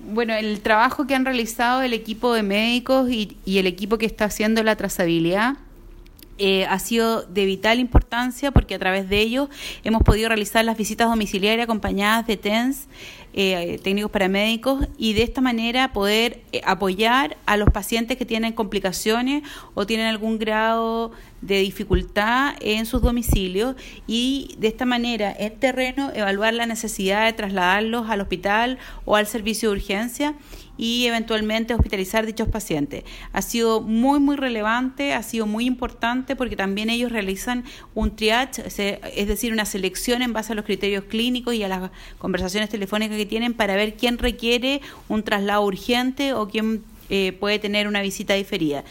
Bueno, el trabajo que han realizado el equipo de médicos y el equipo que está haciendo la trazabilidad ha sido de vital importancia porque a través de ellos hemos podido realizar las visitas domiciliarias acompañadas de TENS, técnicos paramédicos, y de esta manera poder apoyar a los pacientes que tienen complicaciones o tienen algún grado de dificultad en sus domicilios, y de esta manera en terreno evaluar la necesidad de trasladarlos al hospital o al servicio de urgencia y eventualmente hospitalizar dichos pacientes. Ha sido muy relevante, ha sido muy importante porque también ellos realizan un triage, es decir, una selección en base a los criterios clínicos y a las conversaciones telefónicas que tienen para ver quién requiere un traslado urgente o quién puede tener una visita diferida.